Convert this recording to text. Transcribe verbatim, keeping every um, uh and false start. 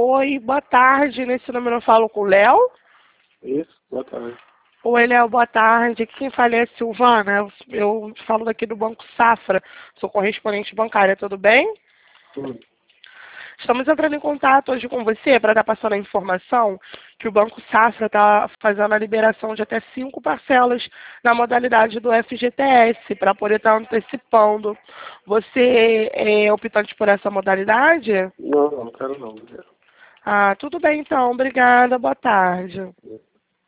Oi, boa tarde. Nesse número eu falo com o Léo. Isso, boa tarde. Oi, Léo, boa tarde. Aqui quem fala é a Silvana. Eu, eu falo daqui do Banco Safra. Sou correspondente bancária, tudo bem? Hum. Estamos entrando em contato hoje com você para estar passando a informação que o Banco Safra está fazendo a liberação de até cinco parcelas na modalidade do F G T S, para poder estar antecipando. Você é optante por essa modalidade? Não, não quero não. Ah, tudo bem então. Obrigada. Boa tarde.